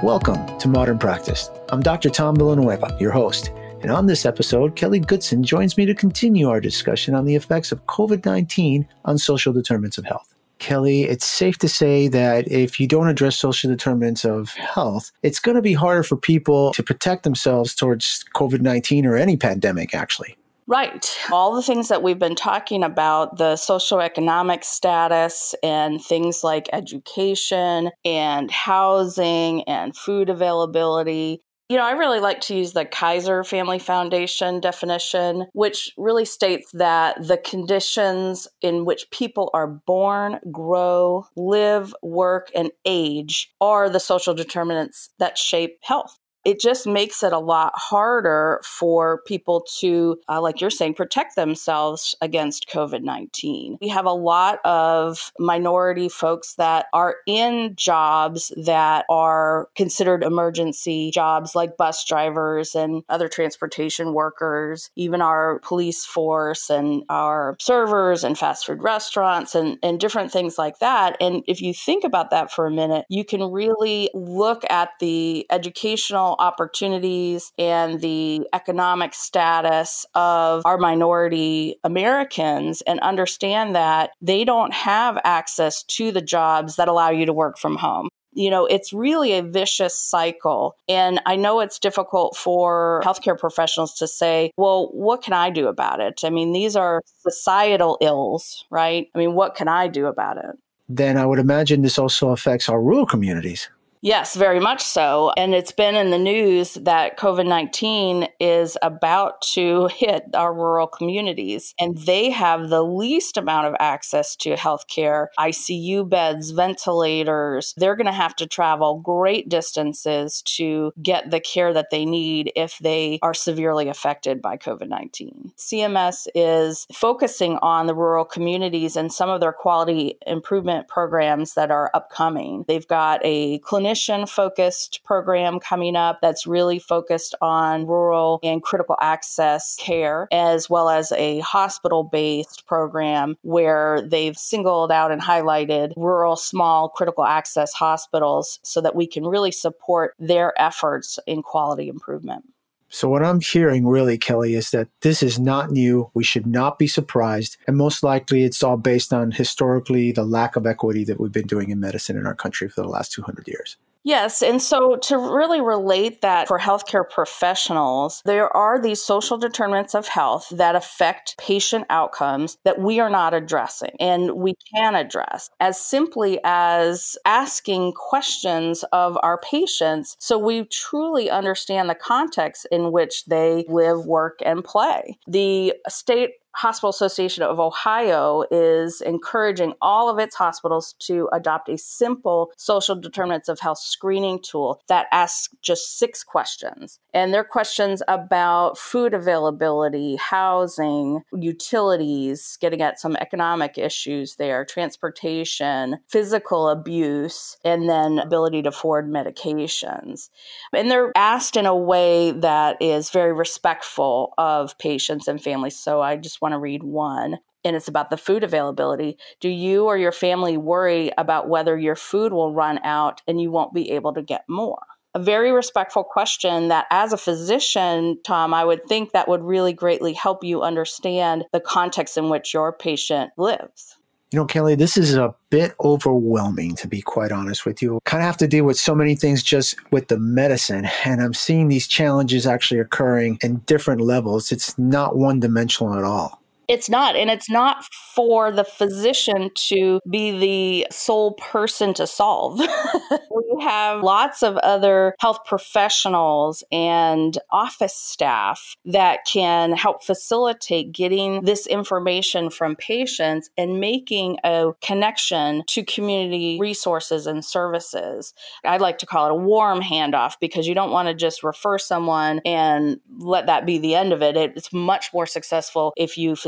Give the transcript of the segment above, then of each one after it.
Welcome to Modern Practice. I'm Dr. Tom Villanueva, your host. And on this episode, Kelly Goodson joins me to continue our discussion on the effects of COVID-19 on social determinants of health. Kelly, it's safe to say that if you don't address social determinants of health, it's going to be harder for people to protect themselves towards COVID-19 or any pandemic, actually. Right. All the things that we've been talking about, the socioeconomic status and things like education and housing and food availability. I really like to use the Kaiser Family Foundation definition, which really states that the conditions in which people are born, grow, live, work, and age are the social determinants that shape health. It just makes it a lot harder for people to, like you're saying, protect themselves against COVID-19. We have a lot of minority folks that are in jobs that are considered emergency jobs, like bus drivers and other transportation workers, even our police force and our servers and fast food restaurants and different things like that. And if you think about that for a minute, you can really look at the educational opportunities and the economic status of our minority Americans and understand that they don't have access to the jobs that allow you to work from home. It's really a vicious cycle. And I know it's difficult for healthcare professionals to say, well, what can I do about it? I mean, these are societal ills, right? I mean, what can I do about it? Then I would imagine this also affects our rural communities. Yes, very much so. And it's been in the news that COVID-19 is about to hit our rural communities, and they have the least amount of access to healthcare, ICU beds, ventilators. They're going to have to travel great distances to get the care that they need if they are severely affected by COVID-19. CMS is focusing on the rural communities and some of their quality improvement programs that are upcoming. They've got a clinician-focused program coming up that's really focused on rural and critical access care, as well as a hospital-based program where they've singled out and highlighted rural, small, critical access hospitals so that we can really support their efforts in quality improvement. So what I'm hearing really, Kelly, is that this is not new. We should not be surprised. And most likely it's all based on historically the lack of equity that we've been doing in medicine in our country for the last 200 years. Yes. And so to really relate that for healthcare professionals, there are these social determinants of health that affect patient outcomes that we are not addressing and we can address as simply as asking questions of our patients so we truly understand the context in which they live, work, and play. The state Hospital Association of Ohio is encouraging all of its hospitals to adopt a simple social determinants of health screening tool that asks just 6 questions. And they're questions about food availability, housing, utilities, getting at some economic issues there, transportation, physical abuse, and then ability to afford medications. And they're asked in a way that is very respectful of patients and families. So I just want to read one, and it's about the food availability. Do you or your family worry about whether your food will run out and you won't be able to get more? A very respectful question that as a physician, Tom, I would think that would really greatly help you understand the context in which your patient lives. Kelly, this is a bit overwhelming, to be quite honest with you. Kind of have to deal with so many things just with the medicine, and I'm seeing these challenges actually occurring in different levels. It's not one-dimensional at all. It's not. And it's not for the physician to be the sole person to solve. We have lots of other health professionals and office staff that can help facilitate getting this information from patients and making a connection to community resources and services. I like to call it a warm handoff because you don't want to just refer someone and let that be the end of it. It's much more successful if you facilitate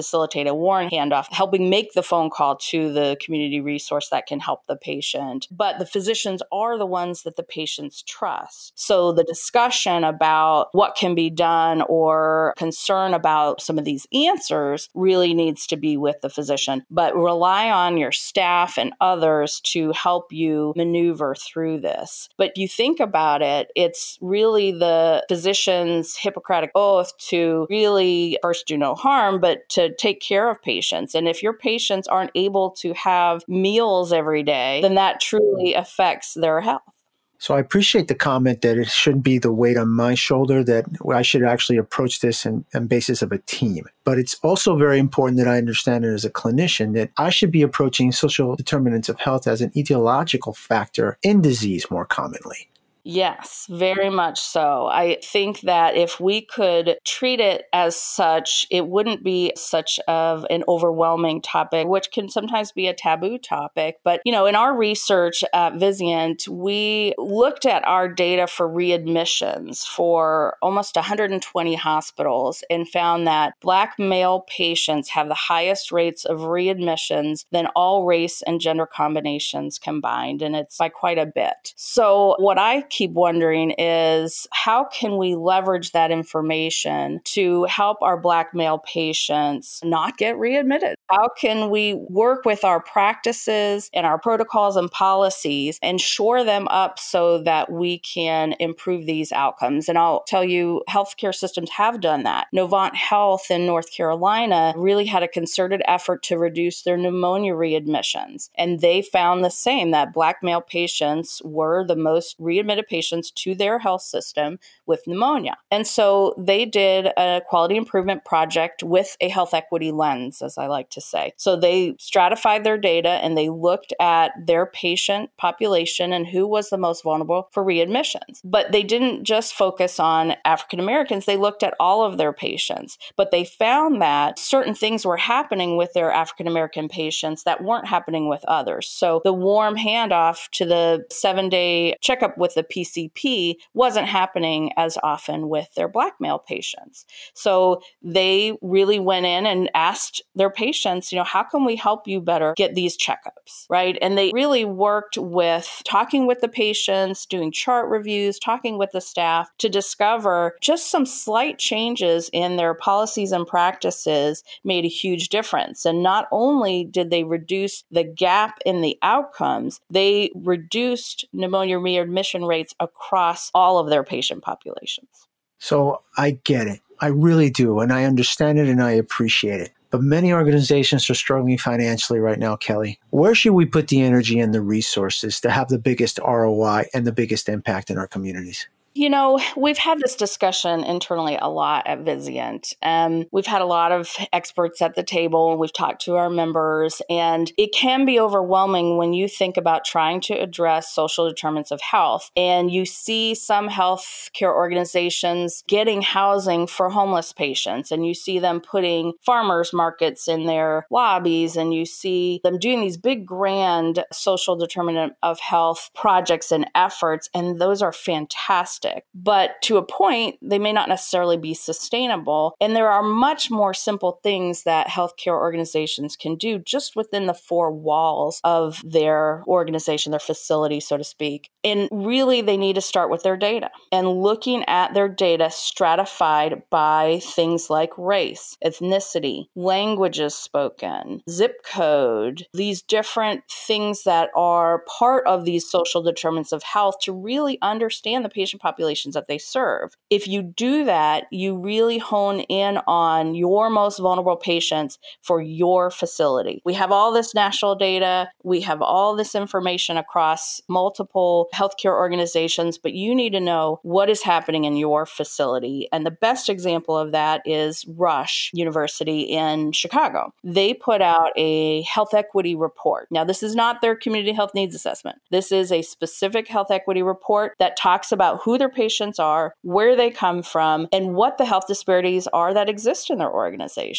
facilitate a warm handoff, helping make the phone call to the community resource that can help the patient. But the physicians are the ones that the patients trust. So the discussion about what can be done or concern about some of these answers really needs to be with the physician, but rely on your staff and others to help you maneuver through this. But you think about it, it's really the physician's Hippocratic oath to really first do no harm, but to take care of patients. And if your patients aren't able to have meals every day, then that truly affects their health. So I appreciate the comment that it shouldn't be the weight on my shoulder, that I should actually approach this on basis of a team. But it's also very important that I understand it as a clinician, that I should be approaching social determinants of health as an etiological factor in disease more commonly. Yes, very much so. I think that if we could treat it as such, it wouldn't be such of an overwhelming topic, which can sometimes be a taboo topic. But, in our research at Vizient, we looked at our data for readmissions for almost 120 hospitals and found that Black male patients have the highest rates of readmissions than all race and gender combinations combined, and it's by quite a bit. So what I keep wondering is, how can we leverage that information to help our Black male patients not get readmitted? How can we work with our practices and our protocols and policies and shore them up so that we can improve these outcomes? And I'll tell you, healthcare systems have done that. Novant Health in North Carolina really had a concerted effort to reduce their pneumonia readmissions. And they found the same, that Black male patients were the most readmitted patients to their health system with pneumonia. And so they did a quality improvement project with a health equity lens, as I like to say. So they stratified their data and they looked at their patient population and who was the most vulnerable for readmissions. But they didn't just focus on African Americans, they looked at all of their patients. But they found that certain things were happening with their African American patients that weren't happening with others. So the warm handoff to the 7-day checkup with the PCP wasn't happening as often with their Black male patients. So they really went in and asked their patients, how can we help you better get these checkups, right? And they really worked with talking with the patients, doing chart reviews, talking with the staff to discover just some slight changes in their policies and practices made a huge difference. And not only did they reduce the gap in the outcomes, they reduced pneumonia readmission rates across all of their patient populations. So I get it. I really do. And I understand it and I appreciate it. But many organizations are struggling financially right now, Kelly. Where should we put the energy and the resources to have the biggest ROI and the biggest impact in our communities? We've had this discussion internally a lot at Vizient. We've had a lot of experts at the table and we've talked to our members, and it can be overwhelming when you think about trying to address social determinants of health. And you see some healthcare organizations getting housing for homeless patients, and you see them putting farmers markets in their lobbies, and you see them doing these big, grand social determinant of health projects and efforts, and those are fantastic. But to a point, they may not necessarily be sustainable. And there are much more simple things that healthcare organizations can do just within the four walls of their organization, their facility, so to speak. And really, they need to start with their data and looking at their data stratified by things like race, ethnicity, languages spoken, zip code, these different things that are part of these social determinants of health to really understand the patient populations that they serve. If you do that, you really hone in on your most vulnerable patients for your facility. We have all this national data. We have all this information across multiple healthcare organizations, but you need to know what is happening in your facility. And the best example of that is Rush University in Chicago. They put out a health equity report. Now, this is not their community health needs assessment. This is a specific health equity report that talks about who their patients are, where they come from, and what the health disparities are that exist in their organization.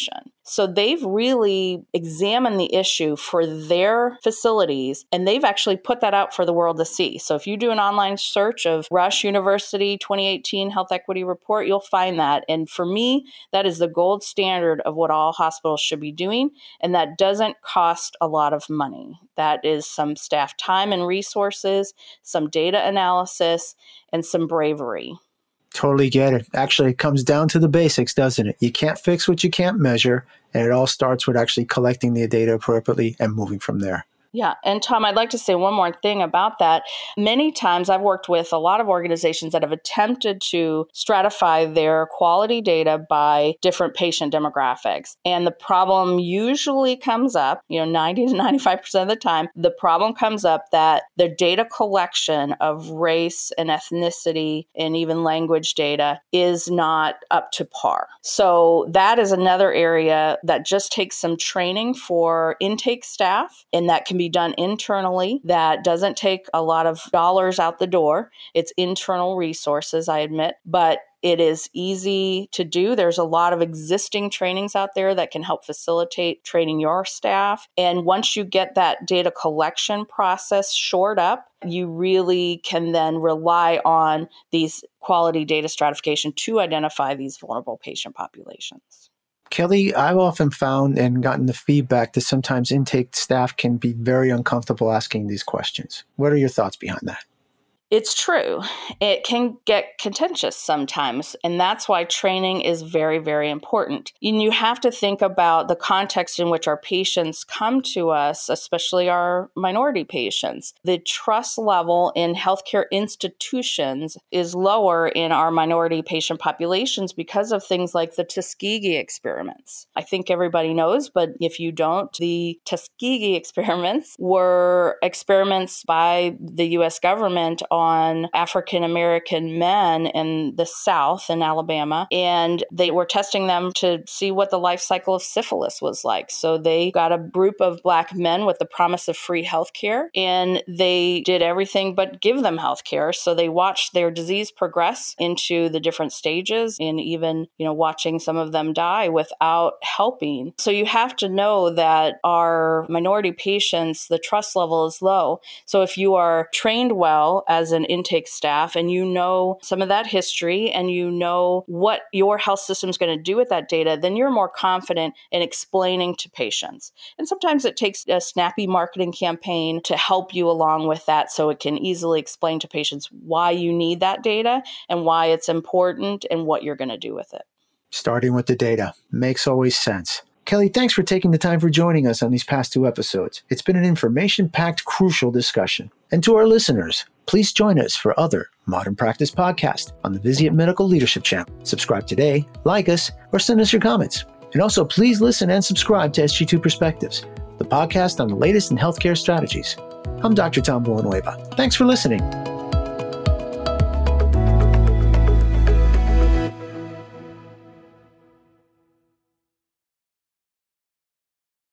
So they've really examined the issue for their facilities, and they've actually put that out for the world to see. So if you do an online search of Rush University 2018 Health Equity Report, you'll find that. And for me, that is the gold standard of what all hospitals should be doing. And that doesn't cost a lot of money. That is some staff time and resources, some data analysis, and some bravery. Totally get it. Actually, it comes down to the basics, doesn't it? You can't fix what you can't measure, and it all starts with actually collecting the data appropriately and moving from there. Yeah. And Tom, I'd like to say one more thing about that. Many times I've worked with a lot of organizations that have attempted to stratify their quality data by different patient demographics. And the problem usually comes up, 90 to 95% of the time, the problem comes up that the data collection of race and ethnicity and even language data is not up to par. So that is another area that just takes some training for intake staff, and that can be done internally. That doesn't take a lot of dollars out the door. It's internal resources, I admit, but it is easy to do. There's a lot of existing trainings out there that can help facilitate training your staff. And once you get that data collection process shored up, you really can then rely on these quality data stratification to identify these vulnerable patient populations. Kelly, I've often found and gotten the feedback that sometimes intake staff can be very uncomfortable asking these questions. What are your thoughts behind that? It's true. It can get contentious sometimes, and that's why training is very, very important. And you have to think about the context in which our patients come to us, especially our minority patients. The trust level in healthcare institutions is lower in our minority patient populations because of things like the Tuskegee experiments. I think everybody knows, but if you don't, the Tuskegee experiments were experiments by the U.S. government on African American men in the South in Alabama, and they were testing them to see what the life cycle of syphilis was like. So they got a group of Black men with the promise of free health care, and they did everything but give them health care. So they watched their disease progress into the different stages, and even, watching some of them die without helping. So you have to know that our minority patients, the trust level is low. So if you are trained well as an intake staff and you know some of that history and you know what your health system is going to do with that data, then you're more confident in explaining to patients. And sometimes it takes a snappy marketing campaign to help you along with that, so it can easily explain to patients why you need that data and why it's important and what you're going to do with it. Starting with the data makes always sense. Kelly, thanks for taking the time for joining us on these past 2 episodes. It's been an information-packed, crucial discussion. And to our listeners, please join us for other Modern Practice podcasts on the Vizient Medical Leadership Channel. Subscribe today, like us, or send us your comments. And also, please listen and subscribe to SG2 Perspectives, the podcast on the latest in healthcare strategies. I'm Dr. Tom Villanueva. Thanks for listening.